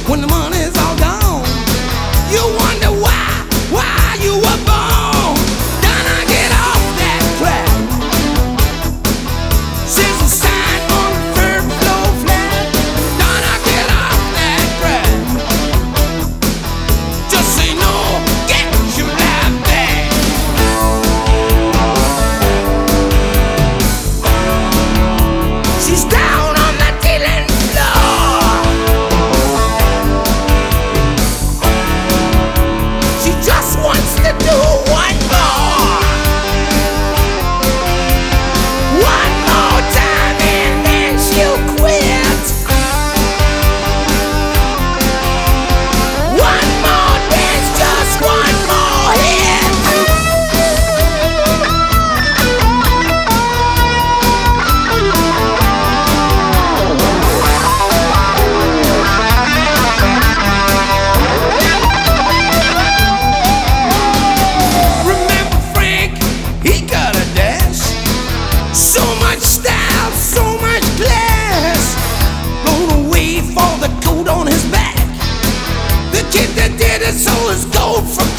when the money's all gone. You wonder why you were born. Donna, get off that track. Says a sign on the third floor flat. Donna, get off that track. Just say no, get your life back. She's down on the dealing floor. She just wants to do one more. One more time and then she'll quit. One more dance, just one more hit. Remember Frank? He got a dance. So much style, so much class. Blown away for the coat on his back. The kid that did it sold his gold for